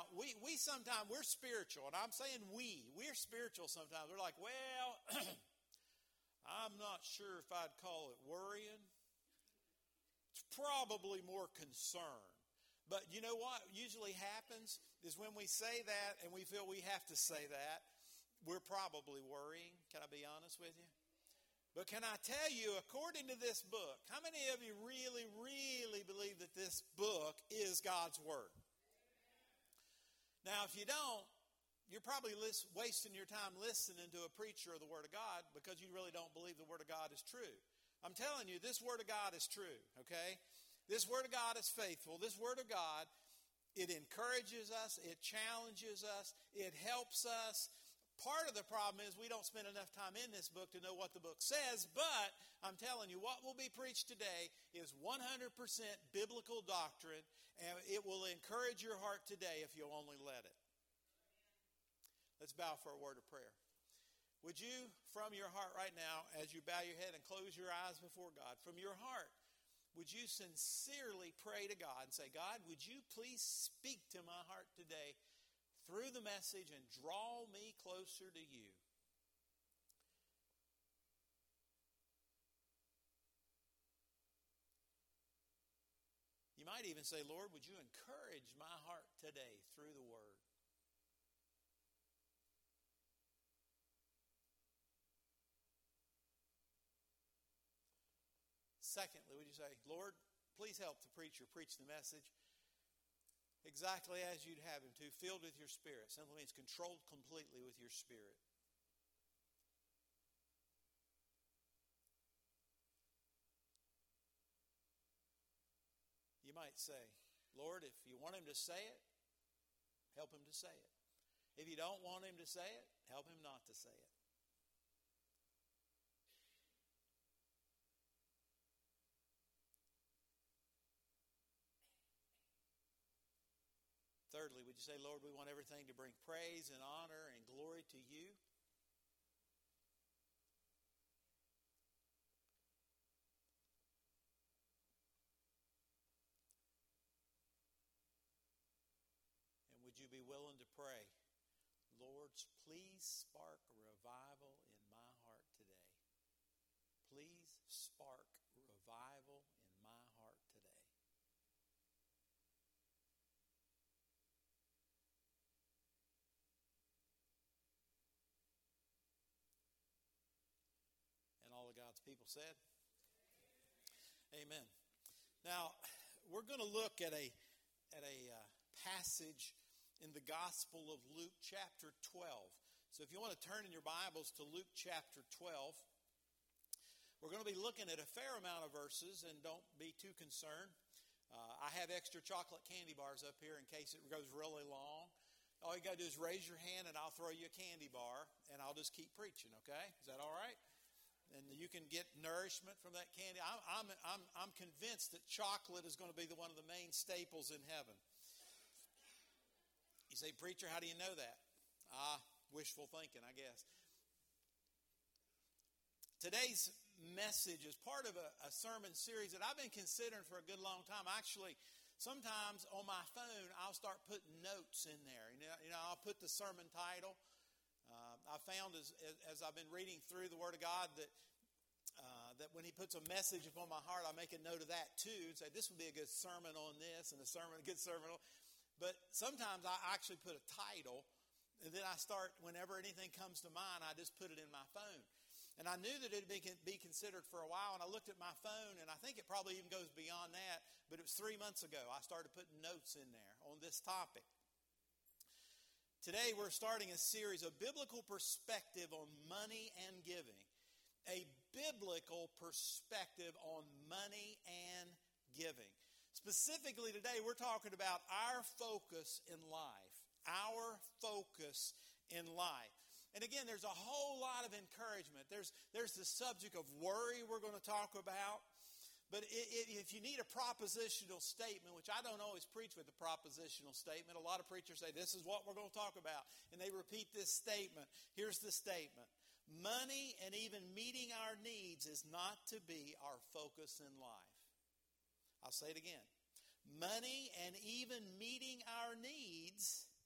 Now, we sometimes, we're spiritual, and I'm saying we're spiritual sometimes. We're like, well, I'm not sure if I'd call it worrying. It's probably more concern. But you know what usually happens is when we say that and we feel we have to say that, we're probably worrying. Can I be honest with you? But can I tell you, according to this book, how many of you really, really believe that this book is God's Word? Now, if you don't, you're probably wasting your time listening to a preacher of the Word of God because you really don't believe the Word of God is true. I'm telling you, this Word of God is true, okay? This Word of God is faithful. This Word of God, it encourages us, it challenges us, it helps us. Part of the problem is we don't spend enough time in this book to know what the book says, but I'm telling you, what will be preached today is 100% biblical doctrine, and it will encourage your heart today if you'll only let it. Let's bow for a word of prayer. Would you, from your heart right now, as you bow your head and close your eyes before God, from your heart, would you sincerely pray to God and say, God, would you please speak to my heart today through the message and draw me closer to you? You might even say, Lord, would you encourage my heart today through the Word? Secondly, would you say, Lord, please help the preacher preach the message exactly as you'd have him to, filled with your Spirit. Simply means controlled completely with your Spirit. You might say, Lord, if you want him to say it, help him to say it. If you don't want him to say it, help him not to say it. Thirdly, would you say, Lord, we want everything to bring praise and honor and glory to you? And would you be willing to pray, Lord, please spark a revival in my heart today. Please spark revival in my heart today. All of God's people said? Amen. Now, we're going to look at a passage in the Gospel of Luke chapter 12. So if you want to turn in your Bibles to Luke chapter 12, we're going to be looking at a fair amount of verses, and don't be too concerned. I have extra chocolate candy bars up here in case it goes really long. All you got to do is raise your hand, and I'll throw you a candy bar, and I'll just keep preaching, okay? Is that all right? And you can get nourishment from that candy. I'm convinced that chocolate is going to be one of the main staples in heaven. You say, preacher, how do you know that? Wishful thinking, I guess. Today's message is part of a sermon series that I've been considering for a good long time. Actually, sometimes on my phone, I'll start putting notes in there. You know, I'll put the sermon title. I found as I've been reading through the Word of God that when He puts a message upon my heart, I make a note of that too and say, this would be a good sermon on this and a good sermon on. But sometimes I actually put a title, and then I start, whenever anything comes to mind, I just put it in my phone. And I knew that it would be considered for a while, and I looked at my phone, and I think it probably even goes beyond that, but it was 3 months ago I started putting notes in there on this topic. Today we're starting a series of biblical perspective on money and giving. A biblical perspective on money and giving. Specifically today we're talking about our focus in life. Our focus in life. And again, there's a whole lot of encouragement. There's the subject of worry we're going to talk about. But if you need a propositional statement, which I don't always preach with a propositional statement. A lot of preachers say, this is what we're going to talk about. And they repeat this statement. Here's the statement. Money and even meeting our needs is not to be our focus in life. I'll say it again. Money and even meeting our needs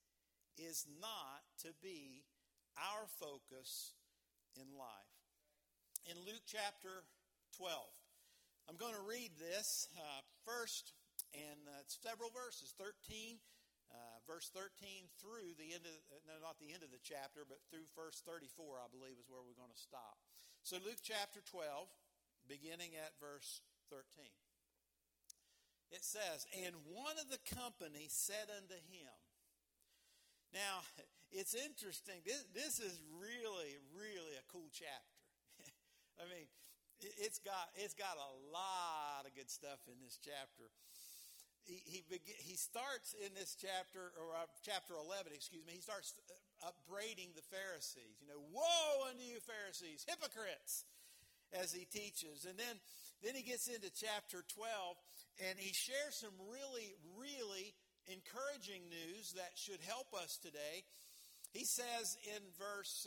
is not to be our focus in life. In Luke chapter 12, I'm going to read this first, and it's several verses, verse 13 through the end of, no, not the end of the chapter, but through verse 34, I believe, is where we're going to stop. So Luke chapter 12, beginning at verse 13. It says, "And one of the company said unto him." Now, it's interesting. This is really, really a cool chapter. I mean, it's got a lot of good stuff in this chapter. He starts in this chapter, or chapter 11, excuse me, he starts upbraiding the Pharisees. Woe unto you Pharisees, hypocrites, as he teaches. And then he gets into chapter 12, and he shares some really, really encouraging news that should help us today. He says in verse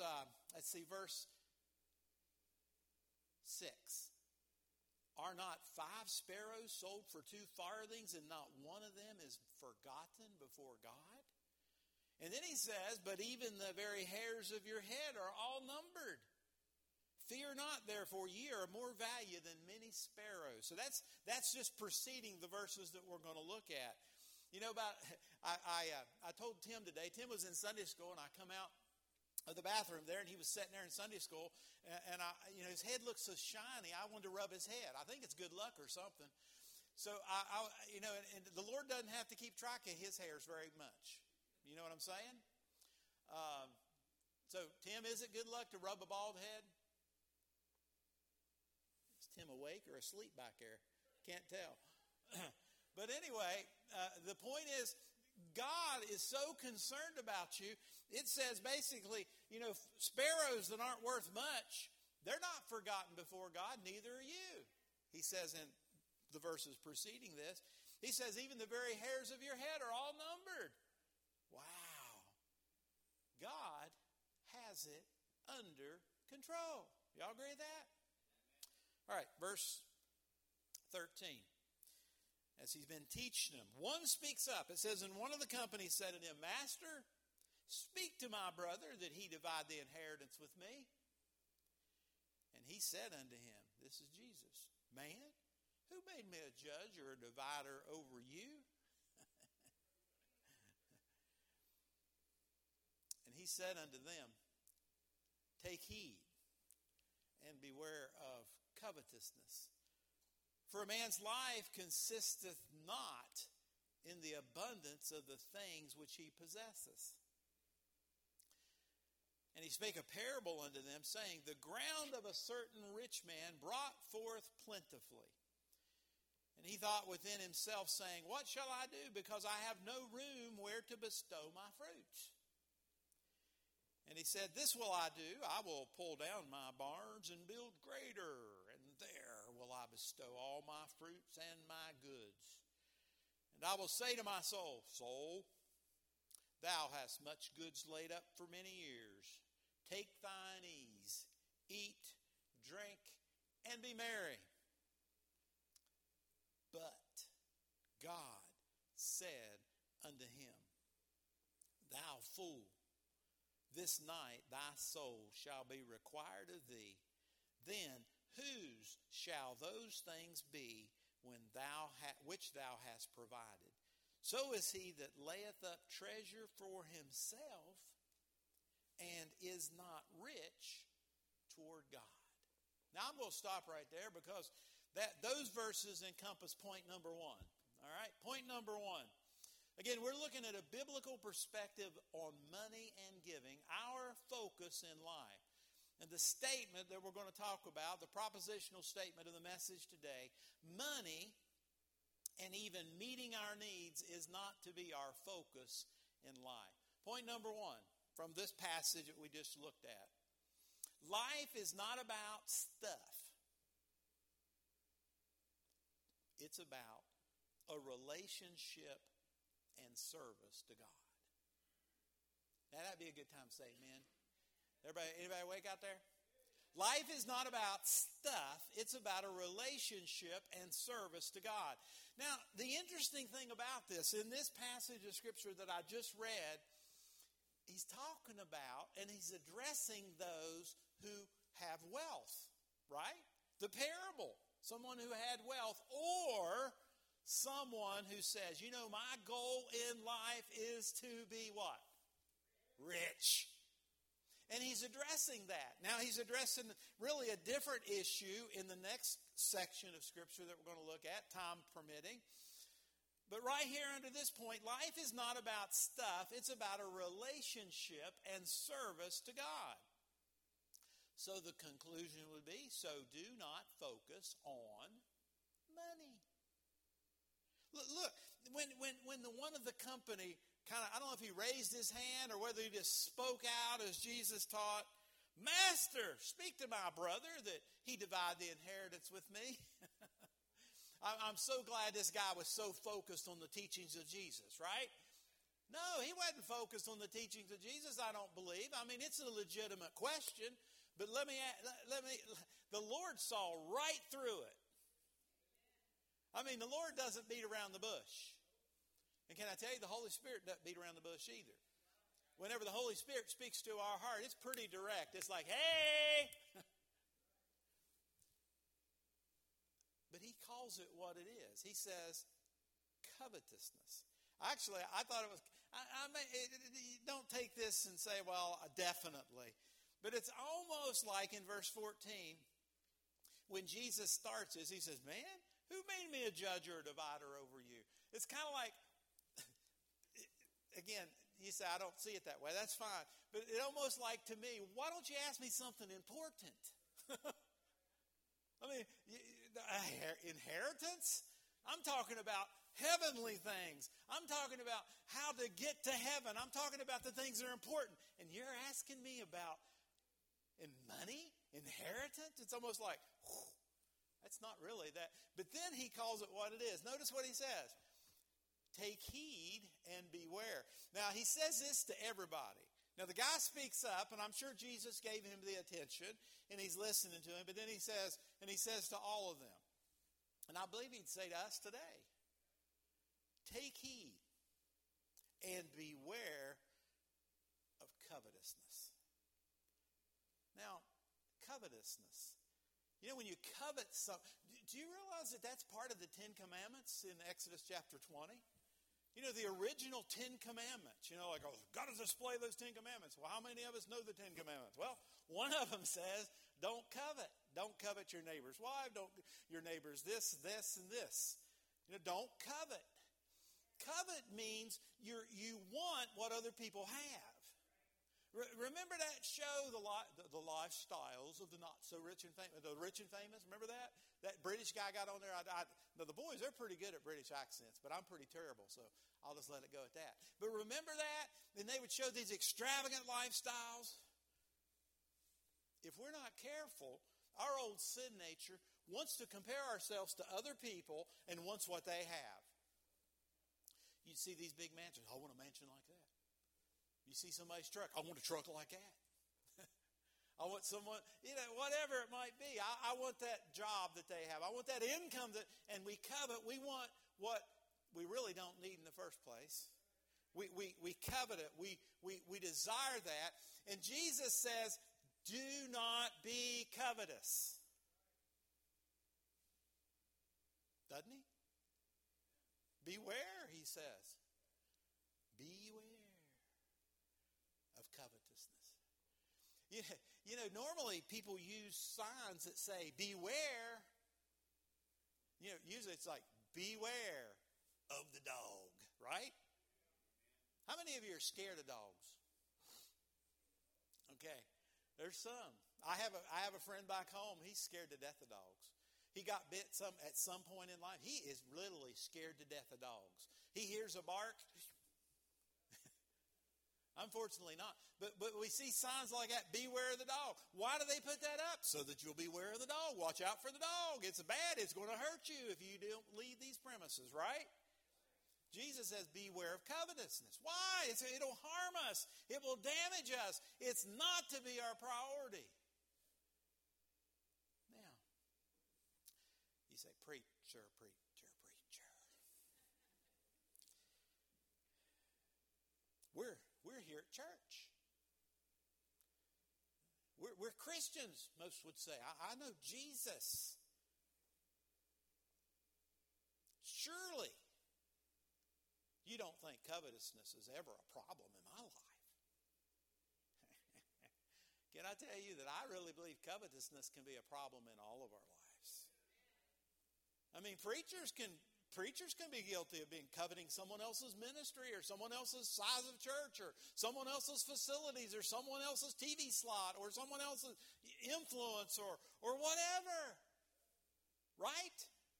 6, "Are not 5 sparrows sold for 2 farthings, and not one of them is forgotten before God?" And then he says, "But even the very hairs of your head are all numbered. Fear not, therefore, ye are of more value than many sparrows." So that's just preceding the verses that we're going to look at. I told Tim today. Tim was in Sunday school, and I come out of the bathroom there, and he was sitting there in Sunday school, and his head looked so shiny. I wanted to rub his head. I think it's good luck or something. So and the Lord doesn't have to keep track of his hairs very much. You know what I'm saying? So Tim, is it good luck to rub a bald head? Is Tim awake or asleep back there? Can't tell. But anyway, the point is, God is so concerned about you. It says basically, sparrows that aren't worth much, they're not forgotten before God, neither are you. He says in the verses preceding this, he says, even the very hairs of your head are all numbered. Wow. God has it under control. Y'all agree with that? All right, verse 13. As he's been teaching them, one speaks up. It says, "And one of the company said unto him, Master, speak to my brother that he divide the inheritance with me. And he said unto him," this is Jesus, "Man, who made me a judge or a divider over you?" And he said unto them, "Take heed and beware of covetousness. For a man's life consisteth not in the abundance of the things which he possesseth." And he spake a parable unto them, saying, "The ground of a certain rich man brought forth plentifully. And he thought within himself, saying, What shall I do, because I have no room where to bestow my fruits? And he said, This will I do. I will pull down my barns and build greater, and there will I bestow all my fruits and my goods. And I will say to my soul, Soul, thou hast much goods laid up for many years. Take thine ease, eat, drink, and be merry." But God said unto him, "Thou fool, this night thy soul shall be required of thee. Then whose shall those things be which thou hast provided? So is he that layeth up treasure for himself and is not rich toward God." Now I'm going to stop right there, because those verses encompass point number 1. All right, point number 1. Again, we're looking at a biblical perspective on money and giving, our focus in life. And the statement that we're going to talk about, the propositional statement of the message today, money and even meeting our needs is not to be our focus in life. Point number 1 from this passage that we just looked at. Life is not about stuff. It's about a relationship and service to God. Now that'd be a good time to say amen. Anybody awake out there? Life is not about stuff. It's about a relationship and service to God. Now, the interesting thing about this, in this passage of Scripture that I just read, he's talking about and he's addressing those who have wealth, right? The parable, someone who had wealth, or someone who says, my goal in life is to be what? Rich. And he's addressing that. Now he's addressing really a different issue in the next section of Scripture that we're going to look at, time permitting. But right here under this point, life is not about stuff. It's about a relationship and service to God. So the conclusion would be, so do not focus on money. Look, when the one of the company I don't know if he raised his hand or whether he just spoke out as Jesus taught, Master, speak to my brother that he divide the inheritance with me. I'm so glad this guy was so focused on the teachings of Jesus, right? No, he wasn't focused on the teachings of Jesus, I don't believe. I mean, it's a legitimate question, but the Lord saw right through it. I mean, the Lord doesn't beat around the bush. And can I tell you, the Holy Spirit doesn't beat around the bush either. Whenever the Holy Spirit speaks to our heart, it's pretty direct. It's like, hey! But he calls it what it is. He says, covetousness. Actually, I thought it was, don't take this and say, well, definitely. But it's almost like in verse 14, when Jesus starts this, he says, man, who made me a judge or a divider over you? It's kind of like, again, you say, I don't see it that way. That's fine. But it almost like to me, why don't you ask me something important? I mean, inheritance? I'm talking about heavenly things. I'm talking about how to get to heaven. I'm talking about the things that are important. And you're asking me about money? Inheritance? It's almost like, whew, that's not really that. But then he calls it what it is. Notice what he says. Take heed and beware. Now, he says this to everybody. Now, the guy speaks up, and I'm sure Jesus gave him the attention, and he's listening to him. But then he says to all of them, and I believe he'd say to us today, take heed and beware of covetousness. Now, covetousness. When you covet something, do you realize that that's part of the Ten Commandments in Exodus chapter 20? The original Ten Commandments, like, oh, got to display those Ten Commandments. Well, how many of us know the Ten Commandments? Well, one of them says, don't covet. Don't covet your neighbor's wife. Don't your neighbor's this, and this. Don't covet. Covet means you want what other people have. Remember that show, the Lifestyles of the Not So Rich and Famous, the Rich and Famous? Remember that? That British guy got on there. Now the boys, they're pretty good at British accents, but I'm pretty terrible, so I'll just let it go at that. But remember that? And they would show these extravagant lifestyles. If we're not careful, our old sin nature wants to compare ourselves to other people and wants what they have. You see these big mansions. I want a mansion like that. You see somebody's truck. I want a truck like that. I want someone, whatever it might be. I want that job that they have. I want that income and we covet. We want what we really don't need in the first place. We covet it. We desire that. And Jesus says, do not be covetous. Doesn't he? Beware, he says. Beware of covetousness. Normally people use signs that say, beware. Usually it's like, beware of the dog, right? How many of you are scared of dogs? Okay, there's some. I have a friend back home. He's scared to death of dogs. He got bit at some point in life. He is literally scared to death of dogs. He hears a bark. Unfortunately not. But we see signs like that, beware of the dog. Why do they put that up? So that you'll beware of the dog. Watch out for the dog. It's bad. It's going to hurt you if you don't leave these premises, right? Jesus says, beware of covetousness. Why? It'll harm us. It will damage us. It's not to be our priority. Now, you say, preacher, preacher, preacher. We're here at church. We're Christians, most would say. I know Jesus. Surely, you don't think covetousness is ever a problem in my life. Can I tell you that I really believe covetousness can be a problem in all of our lives? I mean, preachers can be guilty of being coveting someone else's ministry or someone else's size of church or someone else's facilities or someone else's TV slot or someone else's influence or whatever. Right?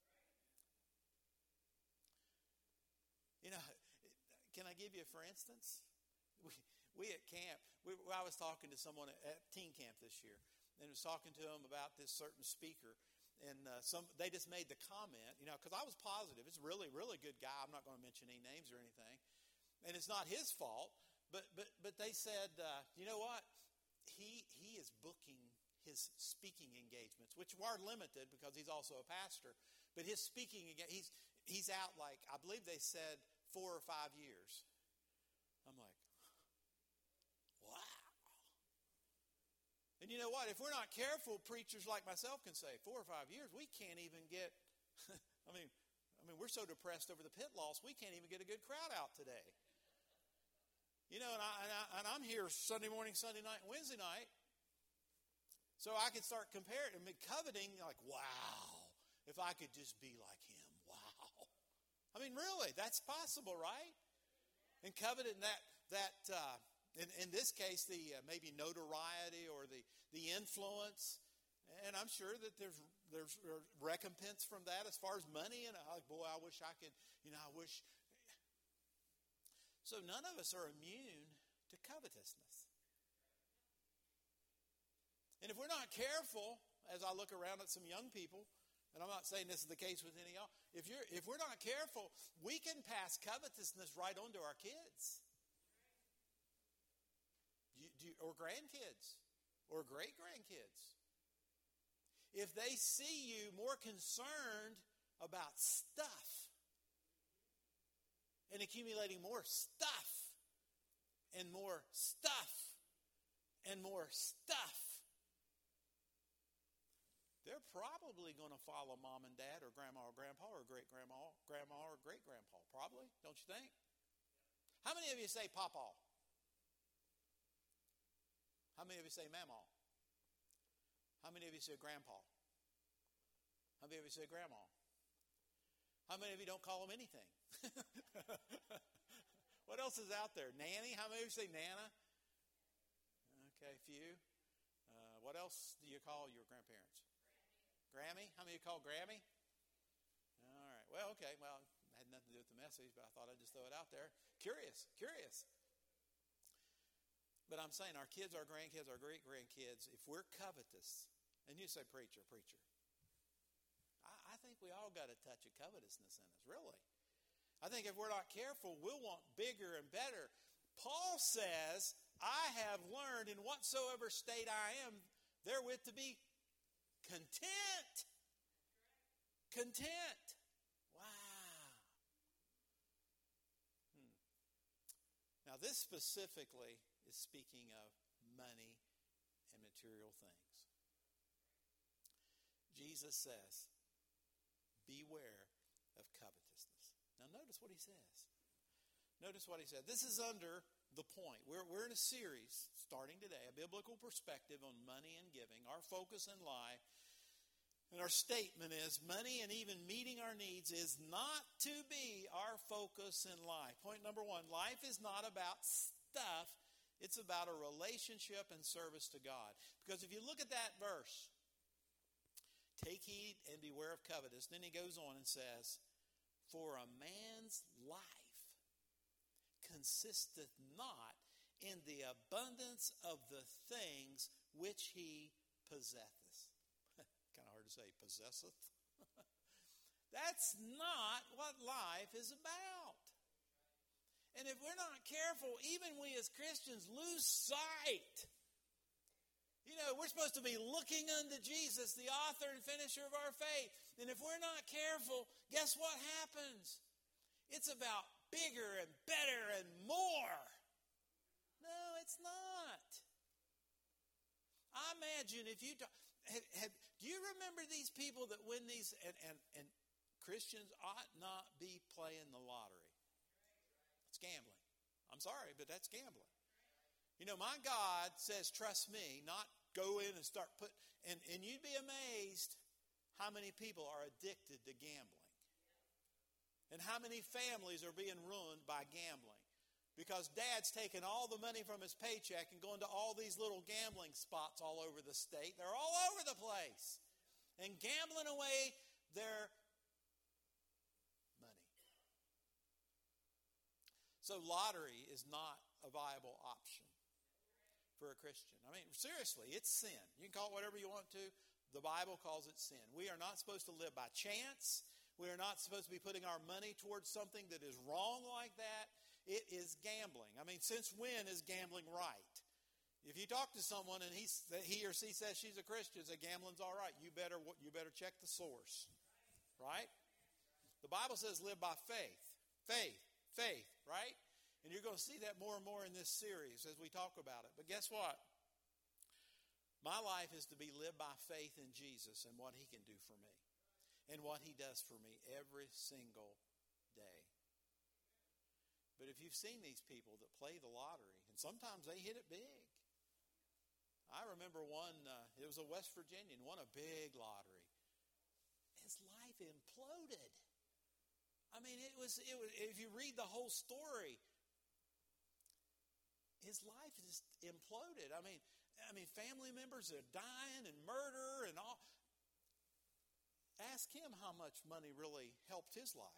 You know, can I give you, for instance? We at camp, I was talking to someone at teen camp this year, and was talking to them about this certain speaker, and they just made the comment, because I was positive. It's a really, really good guy. I'm not going to mention any names or anything, and it's not his fault. But they said, you know what? He is booking his speaking engagements, which are limited because he's also a pastor. But his speaking, he's out like, I believe they said 4 or 5 years. I'm like, wow. And you know what? If we're not careful, preachers like myself can say, 4 or 5 years, we can't even get, I mean, we're so depressed over the pit loss, we can't even get a good crowd out today. And I'm here Sunday morning, Sunday night, and Wednesday night. So I can start comparing and coveting, like, wow, if I could just be like him, wow. I mean, really, that's possible, right? And coveting in this case, the maybe notoriety or the influence, and I'm sure that there's recompense from that as far as money. And boy, I wish I could. I wish. So none of us are immune to covetousness. And if we're not careful, as I look around at some young people, and I'm not saying this is the case with any of y'all, if we're not careful, we can pass covetousness right on to our kids. Or grandkids, or great-grandkids. If they see you more concerned about stuff and accumulating more stuff and more stuff and more stuff, they're probably going to follow mom and dad or grandma or grandpa or great-grandma, grandma or great-grandpa. Probably, don't you think? How many of you say pawpaw? How many of you say mamaw? How many of you say grandpa? How many of you say grandma? How many of you don't call them anything? What else is out there? Nanny? How many of you say Nana? Okay, few. What else do you call your grandparents? Grammy? How many of you call Grammy? All right. Well, okay. Well, it had nothing to do with the message, but I thought I'd just throw it out there. Curious. But I'm saying our kids, our grandkids, our great-grandkids, if we're covetous, and you say, preacher, I think we all got a touch of covetousness in us, really. I think if we're not careful, we'll want bigger and better. Paul says, I have learned in whatsoever state I am, therewith to be content. Content. Wow. Now, this specifically is speaking of money and material things. Jesus says, beware of covetousness. Now notice what he says. Notice what he said. This is under the point. We're in a series starting today, a biblical perspective on money and giving. Our focus in life and our statement is money and even meeting our needs is not to be our focus in life. Point number one, life is not about stuff. It's about a relationship and service to God. Because if you look at that verse, take heed and beware of covetous. Then he goes on and says, for a man's life consisteth not in the abundance of the things which he possesseth. Kind of hard to say, possesseth. That's not what life is about. And if we're not careful, even we as Christians lose sight. We're supposed to be looking unto Jesus, the author and finisher of our faith. And if we're not careful, guess what happens? It's about bigger and better and more. No. imagine if you do you remember these people that win these, and Christians ought not be playing the lottery. It's gambling. I'm sorry, but that's gambling. You know, my God says, trust me, not go in and start and you'd be amazed how many people are addicted to gambling. And how many families are being ruined by gambling. Because dad's taking all the money from his paycheck and going to all these little gambling spots all over the state. They're all over the place. And gambling away their money. So lottery is not a viable option for a Christian. I mean, seriously, it's sin. You can call it whatever you want to. The Bible calls it sin. We are not supposed to live by chance. We are not supposed to be putting our money towards something that is wrong like that. It is gambling. I mean, since when is gambling right? If you talk to someone and he or she says she's a Christian, say gambling's all right, you better check the source, right? The Bible says live by faith, right? And you're going to see that more and more in this series as we talk about it. But guess what? My life is to be lived by faith in Jesus and what he can do for me and what he does for me every single day. But if you've seen these people that play the lottery, and sometimes they hit it big. I remember one, it was a West Virginian, won a big lottery. His life imploded. I mean, it was if you read the whole story, his life just imploded. I mean, family members are dying and murder and all. Ask him how much money really helped his life.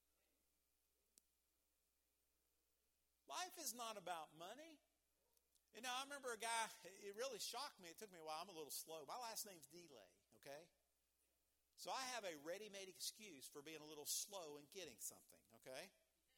Life is not about money. You know, I remember a guy, it really shocked me. It took me a while. I'm a little slow. My last name's Delay, okay? So I have a ready-made excuse for being a little slow in getting something, okay?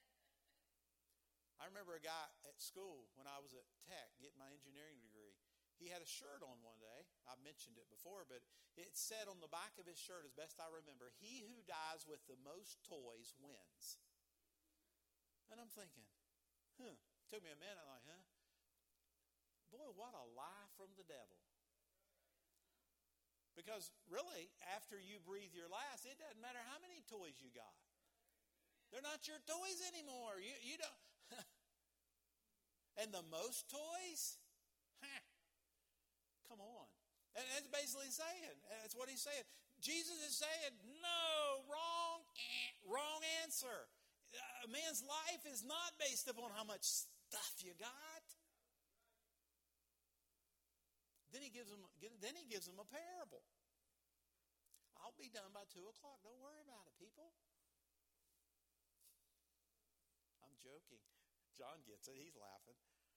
I remember a guy at school when I was at Tech getting my engineering degree. He had a shirt on one day. I've mentioned it before, but it said on the back of his shirt, as best I remember, "He who dies with the most toys wins." And I'm thinking, Took me a minute. I'm like, Boy, what a lie from the devil. Because really, after you breathe your last, it doesn't matter how many toys you got. They're not your toys anymore. You don't. And the most toys? Come on. And that's basically saying. That's what he's saying. Jesus is saying, no, wrong answer. A man's life is not based upon how much stuff you got. Then he gives them a parable. I'll be done by 2 o'clock. Don't worry about it, people. I'm joking. John gets it. He's laughing.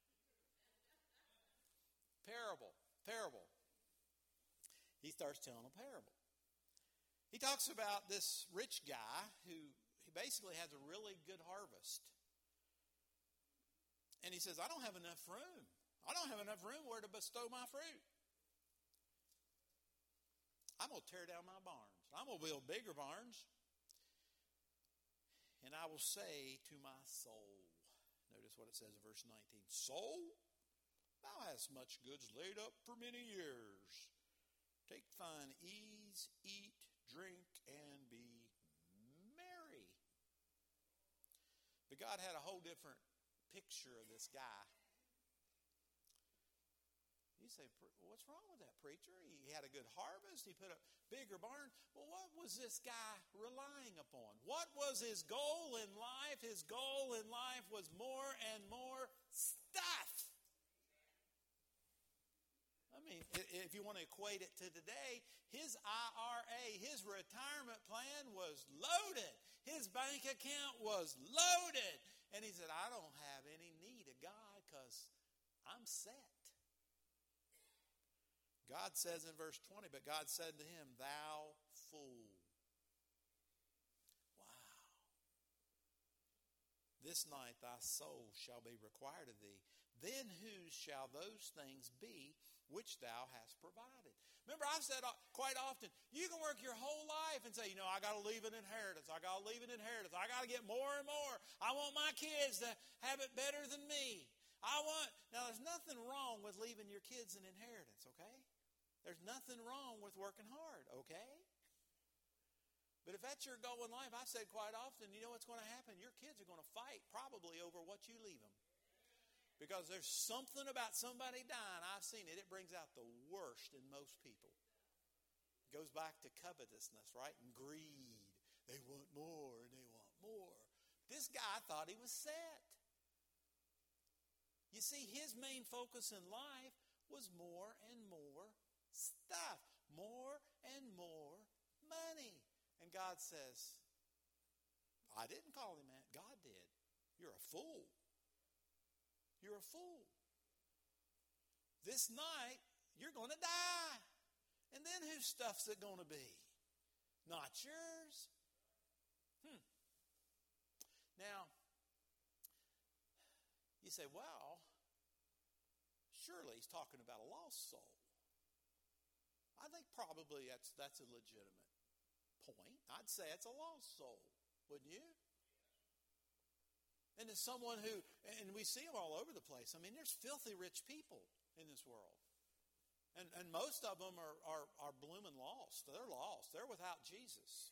Parable. He starts telling a parable. He talks about this rich guy who he basically has a really good harvest. And he says, I don't have enough room. I don't have enough room where to bestow my fruit. I'm going to tear down my barns. I'm going to build bigger barns. And I will say to my soul, notice what it says in verse 19, soul, thou hast much goods laid up for many years. Take thine ease, eat, drink, and be merry. But God had a whole different picture of this guy. You say, what's wrong with that, preacher? He had a good harvest. He put up bigger barns. Well, what was this guy relying upon? What was his goal in life? His goal in life was more and more stuff. I mean, if you want to equate it to today, his IRA, his retirement plan was loaded. His bank account was loaded. And he said, I don't have any need of God because I'm set. God says in verse 20, but God said to him, thou fool. Wow. This night thy soul shall be required of thee. Then whose shall those things be which thou hast provided? Remember, I've said quite often, you can work your whole life and say, I got to leave an inheritance. I got to leave an inheritance. I got to get more and more. I want my kids to have it better than me. Now, there's nothing wrong with leaving your kids an inheritance, okay? There's nothing wrong with working hard, okay? But if that's your goal in life, I've said quite often, you know what's going to happen? Your kids are going to fight probably over what you leave them. Because there's something about somebody dying, I've seen it. It brings out the worst in most people. It goes back to covetousness, right? And greed. They want more and they want more. This guy thought he was set. You see, his main focus in life was more and more stuff. More and more money. And God says, I didn't call him that. God did. You're a fool. You're a fool. This night, you're going to die. And then whose stuff's it going to be? Not yours. Now, you say, well, surely he's talking about a lost soul. I think probably that's a legitimate point. I'd say it's a lost soul, wouldn't you? And as someone who, and we see them all over the place. I mean, there's filthy rich people in this world. And most of them are blooming lost. They're lost. They're without Jesus.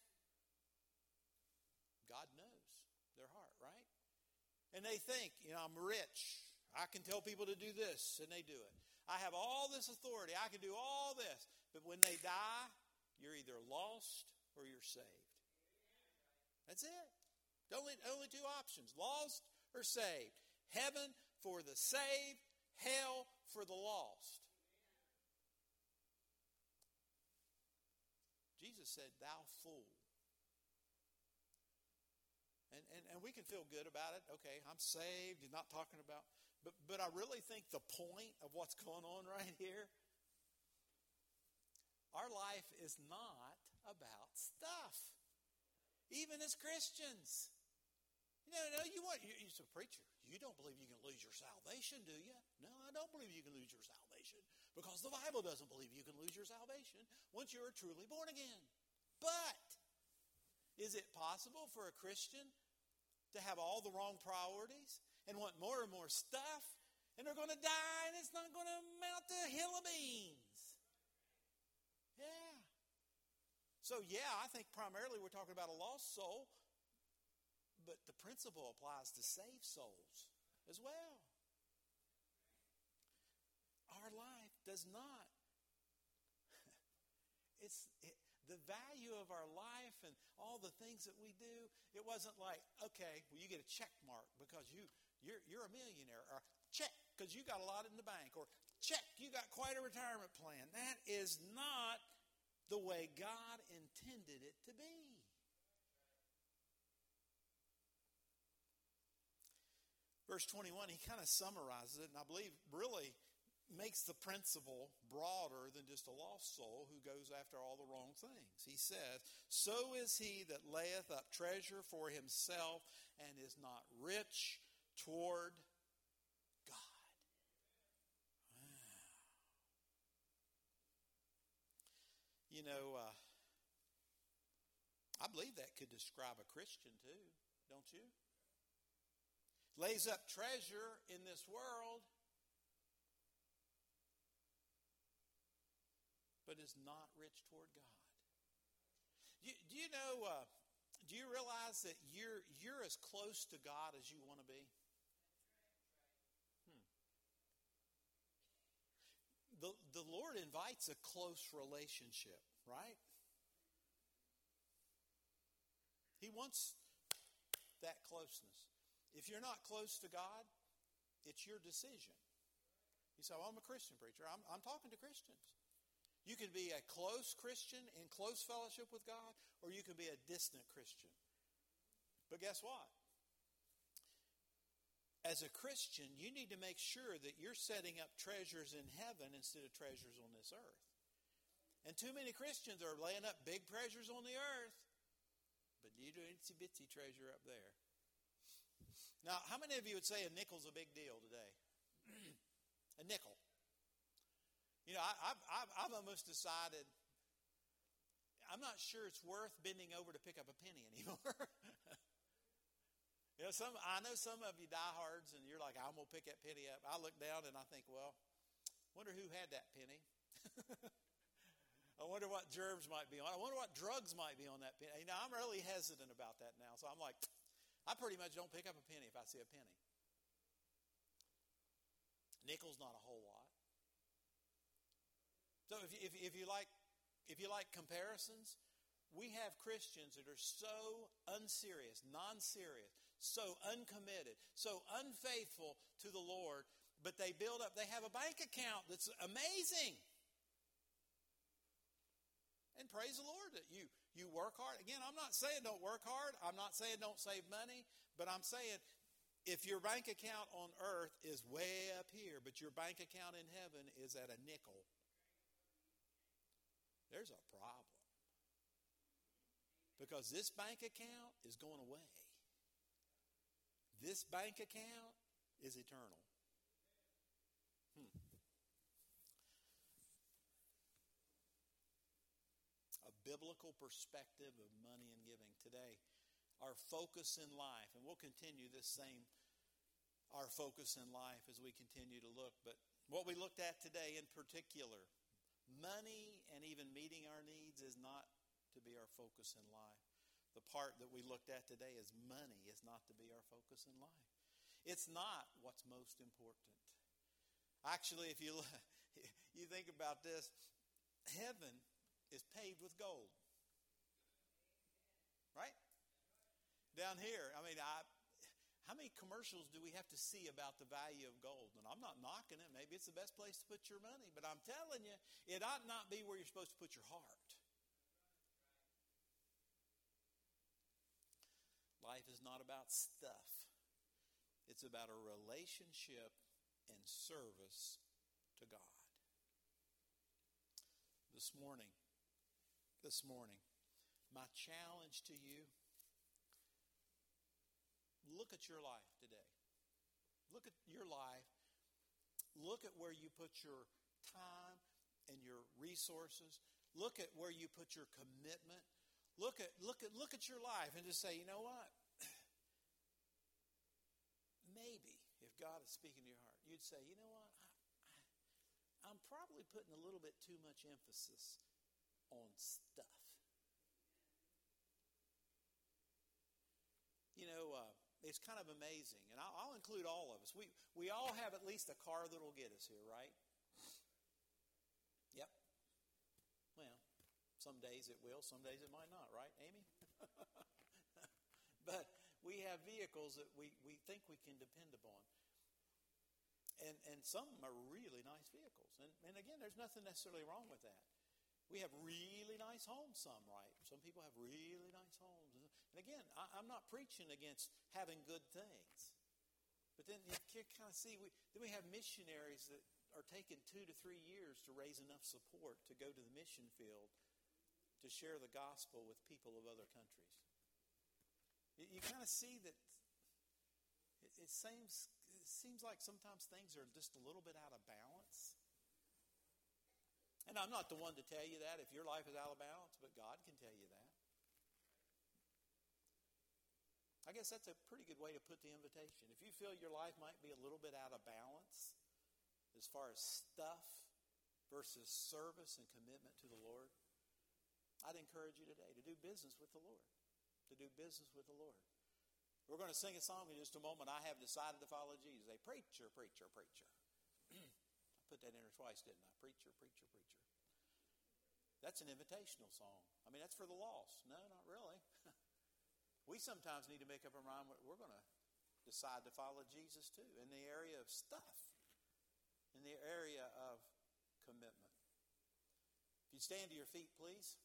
God knows their heart, right? And they think, I'm rich. I can tell people to do this, and they do it. I have all this authority. I can do all this. But when they die, you're either lost or you're saved. That's it. Only two options, lost or saved. Heaven for the saved, hell for the lost. Jesus said, thou fool. And we can feel good about it. Okay, I'm saved. He's not talking about... But I really think the point of what's going on right here, our life is not about stuff. Even as Christians. You're a preacher. You don't believe you can lose your salvation, do you? No, I don't believe you can lose your salvation. Because the Bible doesn't believe you can lose your salvation once you're truly born again. But, is it possible for a Christian to have all the wrong priorities and want more and more stuff, and they're going to die, and it's not going to amount to a hill of beans? Yeah. So, I think primarily we're talking about a lost soul, but the principle applies to saved souls as well. Our life does not. The value of our life and all the things that we do, it wasn't like, okay, well, you get a check mark because you're a millionaire, or check because you got a lot in the bank, or check, you got quite a retirement plan. That is not the way God intended it to be. Verse 21, he kind of summarizes it, and I believe really makes the principle broader than just a lost soul who goes after all the wrong things. He says, so is he that layeth up treasure for himself and is not rich toward God. Wow. I believe that could describe a Christian too, don't you? Lays up treasure in this world, but is not rich toward God. Do you realize that you're as close to God as you want to be? The Lord invites a close relationship, right? He wants that closeness. If you're not close to God, it's your decision. You say, well, I'm a Christian preacher. I'm talking to Christians. You can be a close Christian in close fellowship with God, or you can be a distant Christian. But guess what? As a Christian, you need to make sure that you're setting up treasures in heaven instead of treasures on this earth. And too many Christians are laying up big treasures on the earth, but you do itsy-bitsy treasure up there. Now, how many of you would say a nickel's a big deal today? A nickel. I've almost decided I'm not sure it's worth bending over to pick up a penny anymore. I know some of you diehards, and you're like, I'm going to pick that penny up. I look down and I think, well, wonder who had that penny. I wonder what germs might be on. I wonder what drugs might be on that penny. You know, I'm really hesitant about that now. So I'm like, I pretty much don't pick up a penny if I see a penny. Nickel's not a whole lot. So if you like comparisons, we have Christians that are so unserious, non-serious, so uncommitted, so unfaithful to the Lord, but they have a bank account that's amazing. And praise the Lord that you work hard. Again, I'm not saying don't work hard. I'm not saying don't save money. But I'm saying if your bank account on earth is way up here, but your bank account in heaven is at a nickel, there's a problem. Because this bank account is going away. This bank account is eternal. Biblical perspective of money and giving. Today, our focus in life, and we'll continue our focus in life as we continue to look, but what we looked at today in particular, money and even meeting our needs is not to be our focus in life. The part that we looked at today is money is not to be our focus in life. It's not what's most important. Actually, if you think about this, heaven is paved with gold. Right? Down here, I mean, how many commercials do we have to see about the value of gold? And I'm not knocking it. Maybe it's the best place to put your money. But I'm telling you, it ought not be where you're supposed to put your heart. Life is not about stuff. It's about a relationship and service to God. This morning, my challenge to you, look at your life today. Look at your life. Look at where you put your time and your resources. Look at where you put your commitment. Look at your life and just say, you know what? Maybe if God is speaking to your heart, you'd say, you know what? I'm probably putting a little bit too much emphasis on stuff. You know, it's kind of amazing, and I'll include all of us. We all have at least a car that will get us here, right? Yep. Well, some days it will, some days it might not, right, Amy? But we have vehicles that we think we can depend upon. And some of them are really nice vehicles. And again, there's nothing necessarily wrong with that. We have really nice homes, some, right? Some people have really nice homes. And again, I'm not preaching against having good things. But then you kind of see, then we have missionaries that are taking 2 to 3 years to raise enough support to go to the mission field to share the gospel with people of other countries. You kind of see that it seems like sometimes things are just a little bit out of balance. And I'm not the one to tell you that if your life is out of balance, but God can tell you that. I guess that's a pretty good way to put the invitation. If you feel your life might be a little bit out of balance as far as stuff versus service and commitment to the Lord, I'd encourage you today to do business with the Lord. To do business with the Lord. We're going to sing a song in just a moment. I have decided to follow Jesus. A preacher, preacher, preacher. I put that in there twice, didn't I? Preacher, preacher, preacher. That's an invitational song. I mean, that's for the lost. No, not really. We sometimes need to make up our mind we're going to decide to follow Jesus too in the area of stuff, in the area of commitment. If you stand to your feet, please.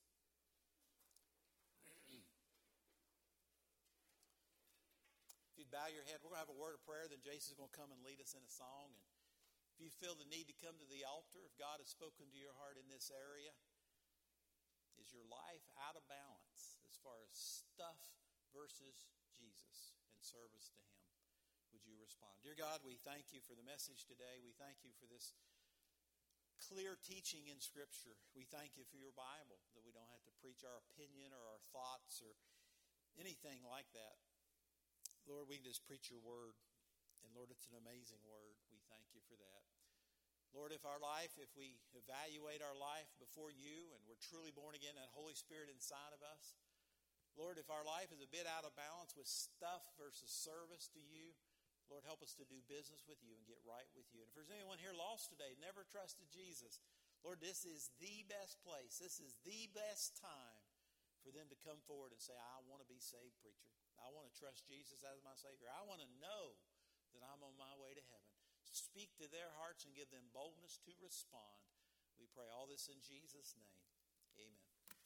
If you'd bow your head, we're going to have a word of prayer, then Jason's going to come and lead us in a song. And if you feel the need to come to the altar, if God has spoken to your heart in this area, is your life out of balance as far as stuff versus Jesus and service to Him? Would you respond? Dear God, we thank you for the message today. We thank you for this clear teaching in Scripture. We thank you for your Bible, that we don't have to preach our opinion or our thoughts or anything like that. Lord, we can just preach your word. And Lord, it's an amazing word. We thank you for that. Lord, if we evaluate our life before you and we're truly born again, that Holy Spirit inside of us, Lord, if our life is a bit out of balance with stuff versus service to you, Lord, help us to do business with you and get right with you. And if there's anyone here lost today, never trusted Jesus, Lord, this is the best place. This is the best time for them to come forward and say, I want to be saved, preacher. I want to trust Jesus as my Savior. I want to know that I'm on my way to heaven. Speak to their hearts and give them boldness to respond. We pray all this in Jesus' name.